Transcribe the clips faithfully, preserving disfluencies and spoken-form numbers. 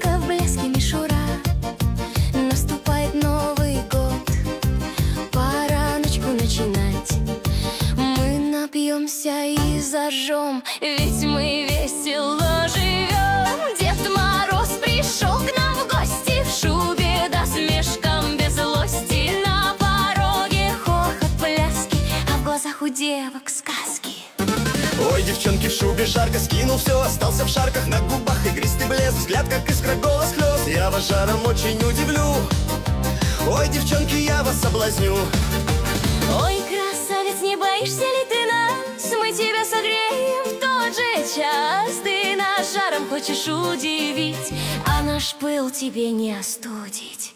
в блеске мишура. Наступает Новый год, пора ночку начинать. Мы напьемся и зажжем, ведь мы весело живем. Дед Мороз пришел к нам в гости в шубе да с мешком без злости. На пороге хохот, пляски, а в глазах у девок сказки. Ой, девчонки в шубе жарко, скинул все, остался в шарках. На губах игристый блеск, взгляд как искра, голос хлёст. Я вас жаром очень удивлю. Ой, девчонки, я вас соблазню. Ой, красавец, не боишься ли ты нас? Мы тебя согреем в тот же час. Ты нас жаром хочешь удивить, а наш пыл тебе не остудить.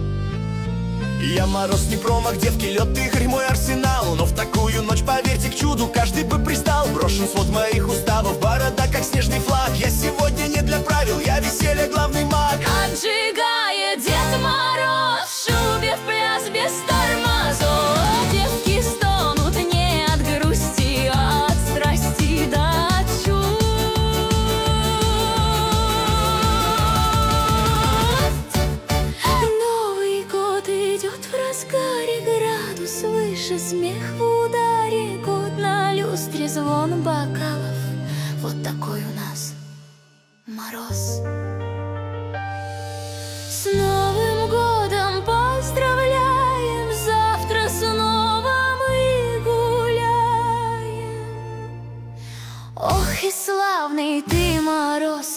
Я Мороз не промах, девки, лед, игорь, мой арсенал. Но в такую ночь, поверьте, к чуду каждый бы пристал. Брошен свод моих уставов, борода как снежный флаг. Я сегодня не для правил, я веселья главный маг. Отжигает Дед Мороз в шубе в пляс без тормозов. Девки стонут не от грусти, а от страсти да от чувств. Новый год идет в разгаре, градус выше, смех в ударе. Год на люстре, звон бокалов, вот такой у нас Мороз. С Новым годом поздравляем, завтра снова мы гуляем. Ох и славный ты, Мороз,